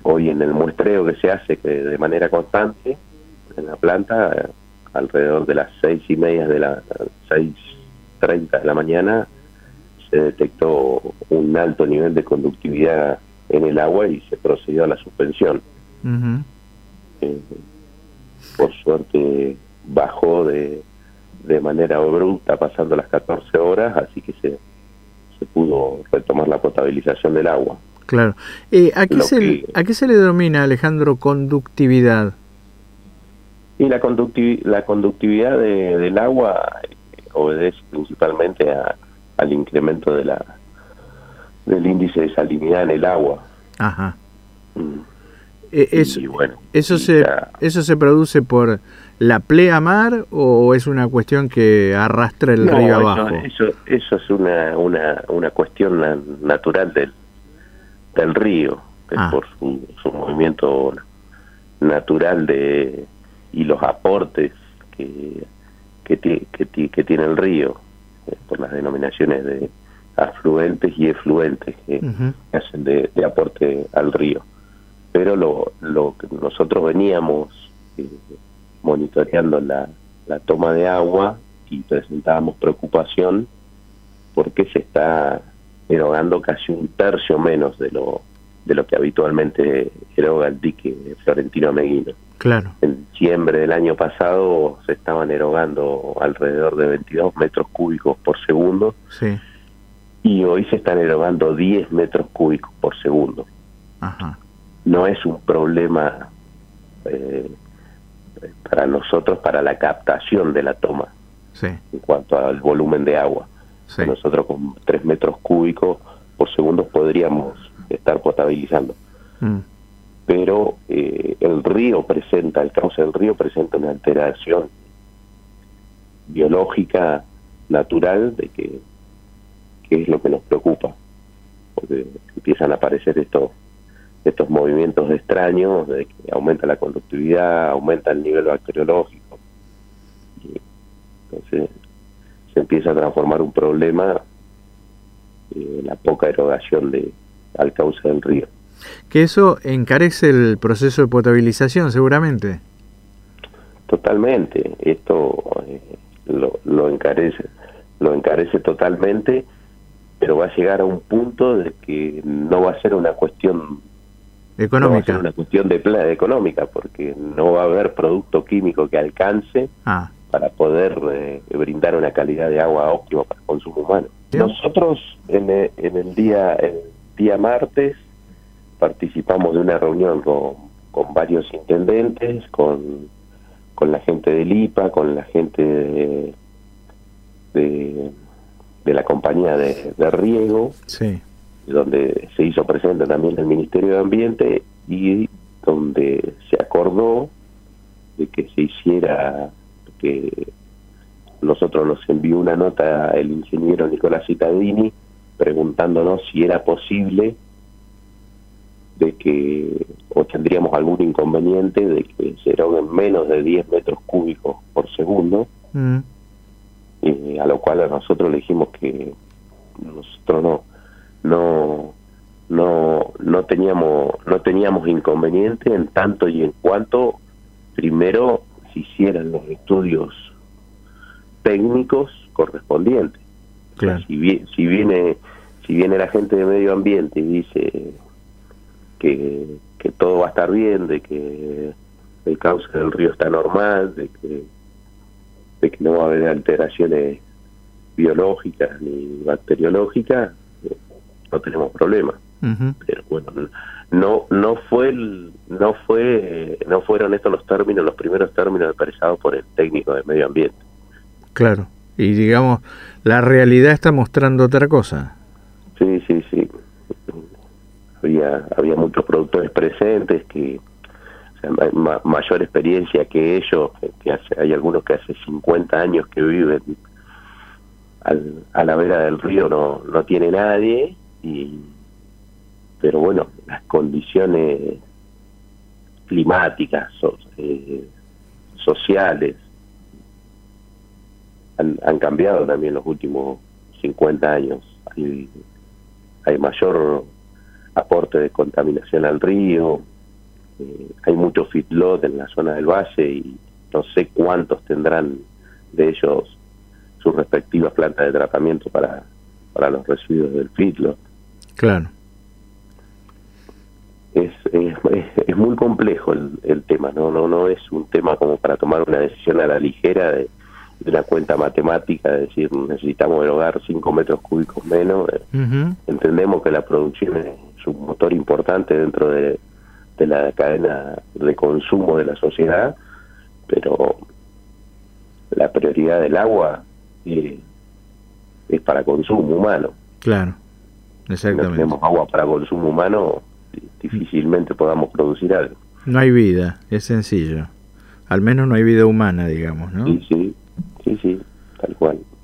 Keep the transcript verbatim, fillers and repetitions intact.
hoy en el muestreo que se hace que de manera constante en la planta, eh, alrededor de las seis y media de la seis treinta de la mañana, se detectó un alto nivel de conductividad en el agua y se procedió a la suspensión. Uh-huh. Eh, por suerte bajó de, de manera abrupta pasando las catorce horas, así que se, se pudo retomar la potabilización del agua. Claro. Eh, ¿a, qué Lo se, que, ¿A qué se le denomina, Alejandro, conductividad? y la, conductivi la conductividad de, del agua obedece principalmente a, al incremento de la del índice de salinidad en el agua. Ajá. Mm. Eh, eso, y bueno, eso, y se, ya, ¿Eso se produce por la pleamar o es una cuestión que arrastra el no, río eso, abajo? Eso, eso es una, una, una cuestión na natural del, del río, es Ah. por su, su movimiento natural de y los aportes que, que, ti, que, ti, que tiene el río, eh, por las denominaciones de afluentes y efluentes que, Uh-huh. que hacen de, de aporte al río. Pero lo, lo que nosotros veníamos eh, monitoreando la, la toma de agua y presentábamos preocupación porque se está erogando casi un tercio menos de lo de lo que habitualmente eroga el dique Florentino Meguino. Claro. En diciembre del año pasado se estaban erogando alrededor de veintidós metros cúbicos por segundo. Sí. Y hoy se están erogando diez metros cúbicos por segundo. Ajá. No es un problema eh, para nosotros, para la captación de la toma, sí. en cuanto al volumen de agua. Sí. Nosotros con tres metros cúbicos por segundo podríamos estar potabilizando. Mm. Pero eh, el río presenta, el cauce del río presenta una alteración biológica natural de que, que es lo que nos preocupa, porque empiezan a aparecer estos estos movimientos extraños de que aumenta la conductividad, aumenta el nivel bacteriológico, y entonces se empieza a transformar un problema eh, la poca erogación de al cauce del río. Que eso encarece el proceso de potabilización, seguramente. Totalmente, esto eh, lo, lo encarece, lo encarece totalmente, pero va a llegar a un punto de que no va a ser una cuestión económica, no va a ser una cuestión de plata económica, porque no va a haber producto químico que alcance ah. para poder eh, brindar una calidad de agua óptima para el consumo humano. ¿Sí? Nosotros en el, en el día el día martes participamos de una reunión con, con varios intendentes, con, con la gente del I P A, con la gente de, de, de la compañía de, de riego, sí. donde se hizo presente también el Ministerio de Ambiente y donde se acordó de que se hiciera, que nosotros nos envió una nota el ingeniero Nicolás Cittadini preguntándonos si era posible de que, o tendríamos algún inconveniente de que se eroguen menos de diez metros cúbicos por segundo, mm. eh, a lo cual a nosotros le dijimos que nosotros no no no no teníamos no teníamos inconveniente en tanto y en cuanto primero se hicieran los estudios técnicos correspondientes. Claro. O sea, si, vi, si viene si viene la gente de medio ambiente y dice que, que todo va a estar bien, de que el cauce del río está normal, de que de que no va a haber alteraciones biológicas ni bacteriológicas, no tenemos problema. Uh-huh. Pero bueno, no no fue el, no fue no fueron estos los términos, los primeros términos expresados por el técnico de medio ambiente. Claro, y digamos la realidad está mostrando otra cosa. Sí, sí, sí. Había había muchos productores presentes que, o sea, ma, mayor experiencia que ellos, que hace, hay algunos que hace cincuenta años que viven al, a la vera del río, no no tiene nadie. Y pero bueno, las condiciones climáticas, so, eh, sociales han, han cambiado también los últimos cincuenta años. Hay, hay mayor aporte de contaminación al río, eh, hay muchos feedlot en la zona del valle y no sé cuántos tendrán de ellos sus respectivas plantas de tratamiento para, para los residuos del feedlot. Claro. Es, es, es muy complejo el, el tema, ¿no? No no es un tema como para tomar una decisión a la ligera de, de una cuenta matemática, de decir necesitamos erogar cinco metros cúbicos menos. Uh-huh. Entendemos que la producción es un motor importante dentro de, de la cadena de consumo de la sociedad, pero la prioridad del agua eh, es para consumo humano. Claro, exactamente. Si no tenemos agua para consumo humano, difícilmente podamos producir algo. No hay vida, es sencillo. Al menos no hay vida humana, digamos, ¿no? Sí, sí, sí, sí, tal cual.